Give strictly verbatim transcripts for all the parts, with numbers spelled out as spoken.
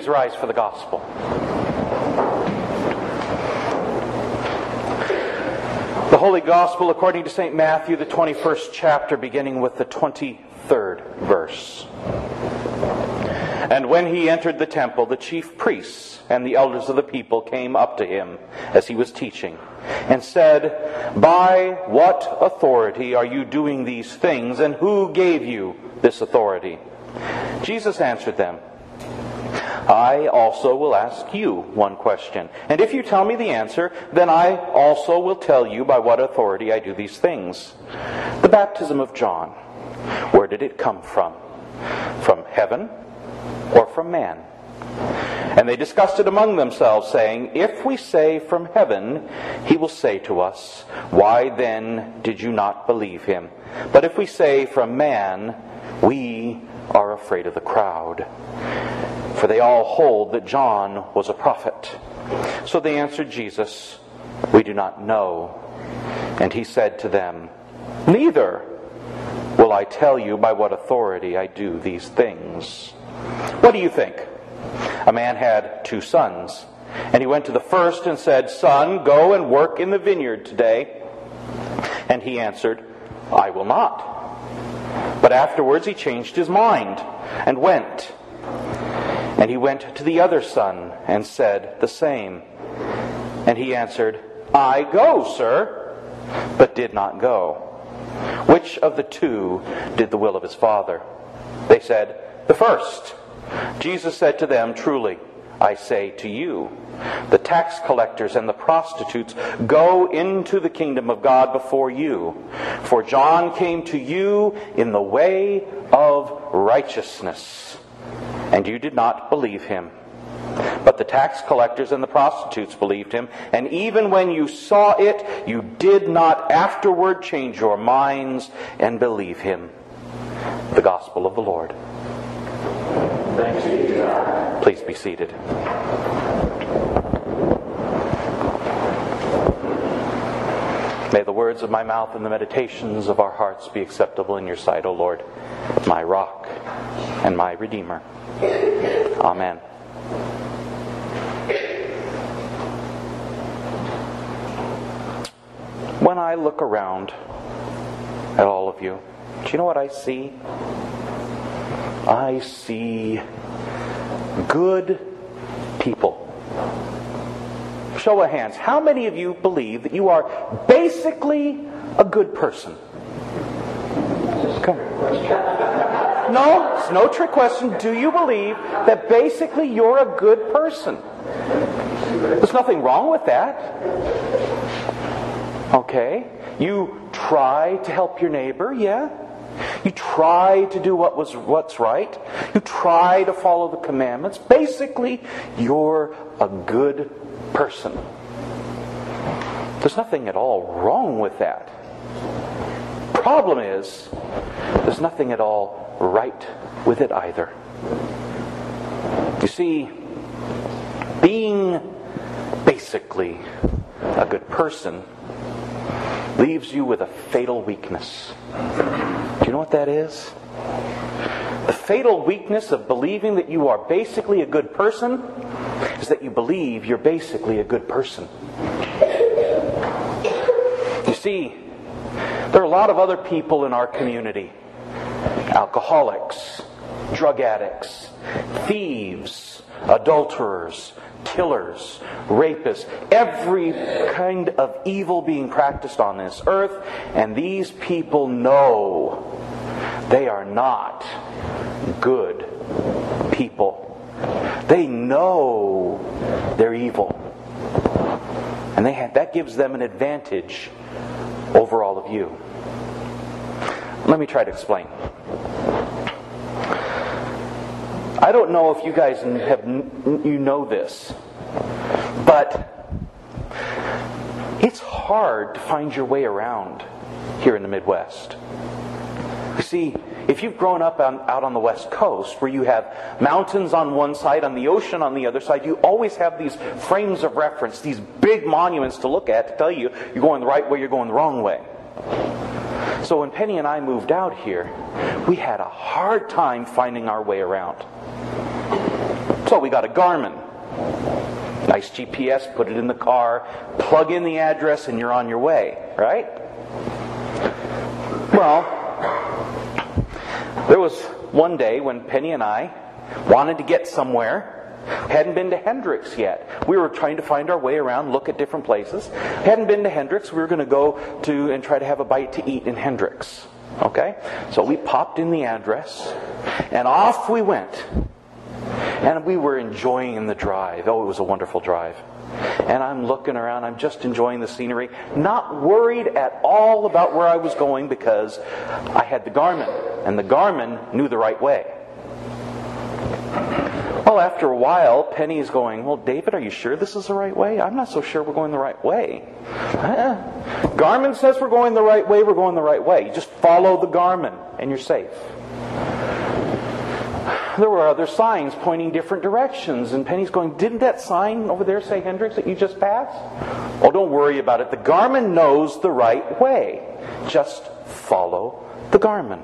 rise for the gospel. The Holy Gospel according to Saint Matthew, the twenty-first chapter, beginning with the twenty-third verse. And when he entered the temple, the chief priests and the elders of the people came up to him as he was teaching, and said, "By what authority are you doing these things, and who gave you this authority?" Jesus answered them, "I also will ask you one question, and if you tell me the answer, then I also will tell you by what authority I do these things. The baptism of John, where did it come from? From heaven or from man?" And they discussed it among themselves, saying, "If we say from heaven, he will say to us, 'Why then did you not believe him?' But if we say from man, we are afraid of the crowd. For they all hold that John was a prophet." So they answered Jesus, "We do not know." And he said to them, "Neither will I tell you by what authority I do these things. What do you think? A man had two sons, and he went to the first and said, 'Son, go and work in the vineyard today.' And he answered, 'I will not.' But afterwards he changed his mind and went. And he went to the other son and said the same. And he answered, 'I go, sir,' but did not go. Which of the two did the will of his father?" They said, "The first." Jesus said to them, "Truly, I say to you, the tax collectors and the prostitutes go into the kingdom of God before you. For John came to you in the way of righteousness, and you did not believe him. But the tax collectors and the prostitutes believed him, and even when you saw it, you did not afterward change your minds and believe him." The Gospel of the Lord. Thanks be to God. Please be seated. May the words of my mouth and the meditations of our hearts be acceptable in your sight, O Lord, my rock and my Redeemer. Amen. When I look around at all of you, do you know what I see? I see good people. Show of hands, how many of you believe that you are basically a good person? Come. No, it's no trick question. Do you believe that basically you're a good person? There's nothing wrong with that. Okay. You try to help your neighbor, yeah? You try to do what was what's right. You try to follow the commandments. Basically, you're a good person. There's nothing at all wrong with that. Problem is, there's nothing at all right with it either. You see, being basically a good person leaves you with a fatal weakness. Do you know what that is? The fatal weakness of believing that you are basically a good person is that you believe you're basically a good person. You see, there are a lot of other people in our community. Alcoholics, drug addicts, thieves, adulterers, killers, rapists, every kind of evil being practiced on this earth, and these people know they are not good people. They know they're evil, and they have, that gives them an advantage over all of you. Let me try to explain. I don't know if you guys have you know this, but it's hard to find your way around here in the Midwest. You see, if you've grown up on, out on the West Coast, where you have mountains on one side, on the ocean on the other side, you always have these frames of reference, these big monuments to look at to tell you you're going the right way, you're going the wrong way. So when Penny and I moved out here, we had a hard time finding our way around. So we got a Garmin. Nice G P S, put it in the car, plug in the address, and you're on your way, right? Well, there was one day when Penny and I wanted to get somewhere. Hadn't been to Hendricks yet. We were trying to find our way around, look at different places. Hadn't been to Hendricks. We were going to go to and try to have a bite to eat in Hendricks. Okay? So we popped in the address, and off we went. And we were enjoying the drive. Oh, it was a wonderful drive. And I'm looking around, I'm just enjoying the scenery, not worried at all about where I was going because I had the Garmin, and the Garmin knew the right way. Well, after a while, Penny's going, well, David, are you sure this is the right way? I'm not so sure we're going the right way. Uh, Garmin says we're going the right way, we're going the right way. You just follow the Garmin, and you're safe. There were other signs pointing different directions, and Penny's going, didn't that sign over there say Hendricks that you just passed? Oh, don't worry about it. The Garmin knows the right way. Just follow the Garmin.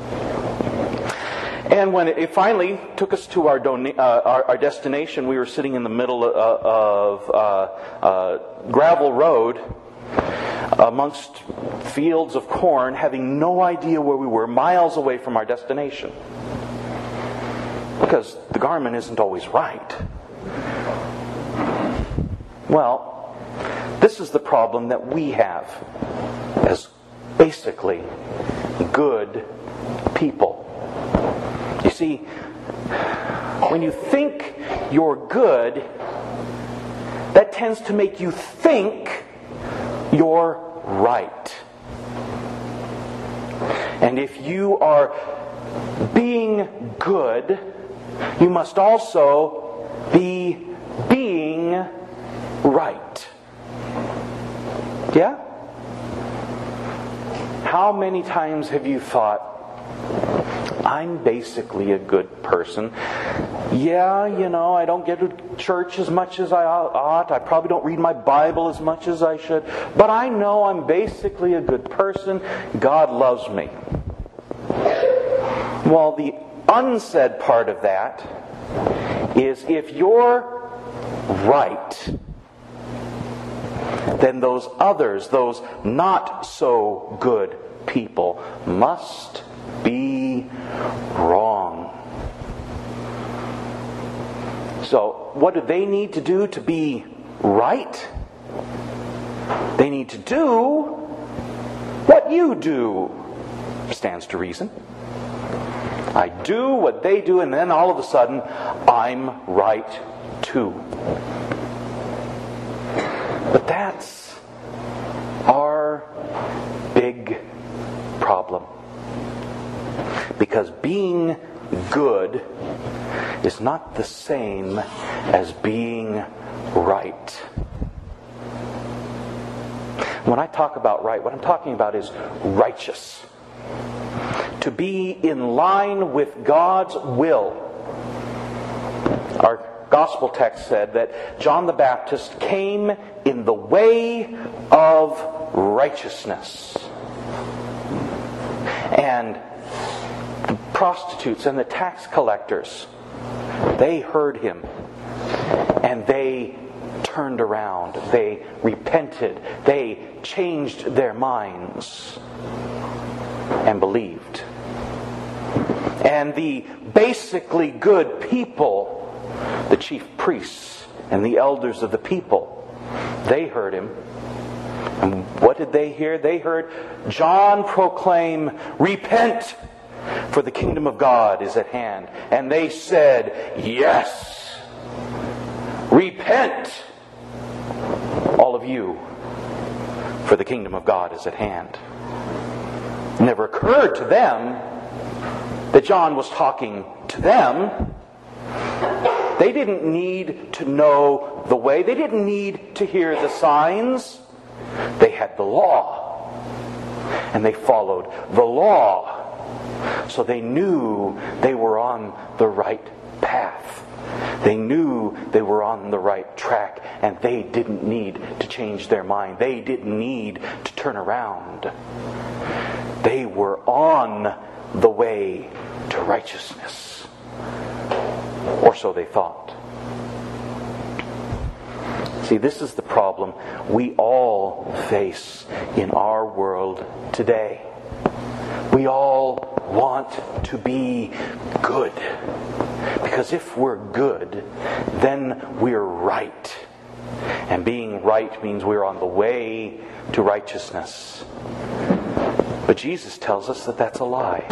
And when it finally took us to our, dona- uh, our, our destination, we were sitting in the middle of, of uh, uh, gravel road amongst fields of corn, having no idea where we were, miles away from our destination. Because the Garmin isn't always right. Well, this is the problem that we have as basically good people. You see, when you think you're good, that tends to make you think you're right. And if you are being good, you must also be being right. Yeah? How many times have you thought, I'm basically a good person. Yeah, you know, I don't get to church as much as I ought. I probably don't read my Bible as much as I should. But I know I'm basically a good person. God loves me. Well, the unsaid part of that is if you're right, then those others, those not so good people, must be wrong. So, what do they need to do to be right? They need to do what you do. Stands to reason. I do what they do, and then all of a sudden, I'm right too. But that's our big problem. Because being good is not the same as being right. When I talk about right, what I'm talking about is righteous. To be in line with God's will. Our gospel text said that John the Baptist came in the way of righteousness. And the prostitutes and the tax collectors, they heard him and they turned around. They repented. They changed their minds and believed. And the basically good people, the chief priests and the elders of the people, they heard him. And what did they hear? They heard John proclaim, "Repent, for the kingdom of God is at hand." And they said, "Yes, repent, all of you, for the kingdom of God is at hand." It never occurred to them that John was talking to them. They didn't need to know the way. They didn't need to hear the signs. They had the law. And they followed the law. So they knew they were on the right path. They knew they were on the right track. And they didn't need to change their mind. They didn't need to turn around. They were on the way to righteousness. Or so they thought. See, this is the problem we all face in our world today. We all want to be good. Because if we're good, then we're right. And being right means we're on the way to righteousness. But Jesus tells us that that's a lie.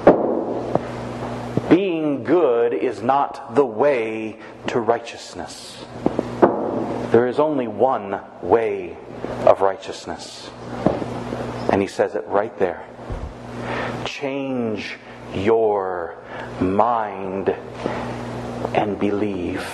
Being good is not the way to righteousness. There is only one way of righteousness. And he says it right there. Change your mind and believe.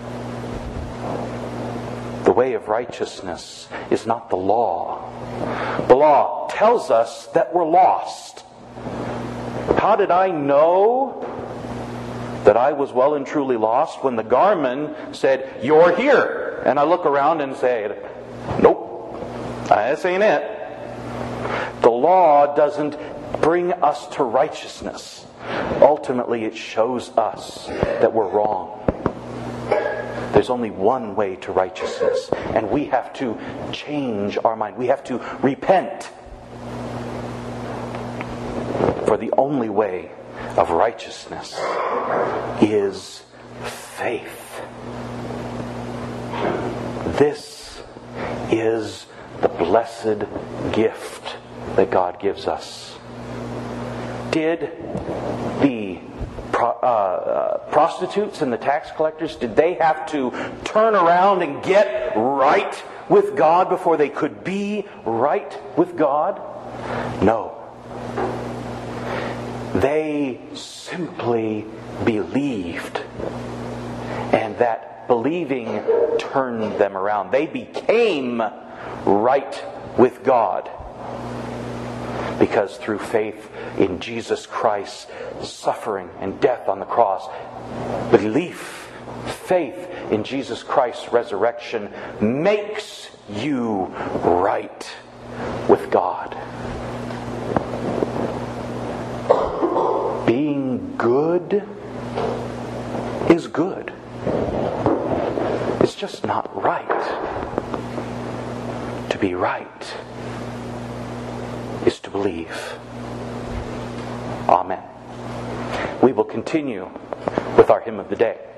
The way of righteousness is not the law. The law tells us that we're lost. How did I know that I was well and truly lost when the Garmin said, "You're here"? And I look around and say, "Nope, this ain't it." The law doesn't bring us to righteousness. Ultimately, it shows us that we're wrong. There's only one way to righteousness, and we have to change our mind. We have to repent. For the only way of righteousness is faith. This is the blessed gift that God gives us. Did the pro, uh, uh, prostitutes and the tax collectors, did they have to turn around and get right with God before they could be right with God? No. They simply believed. And that believing turned them around. They became right with God. Because through faith in Jesus Christ's suffering and death on the cross, belief, faith in Jesus Christ's resurrection makes you right with God. Being good is good. It's just not right. To be right is to believe. Amen. We will continue with our hymn of the day.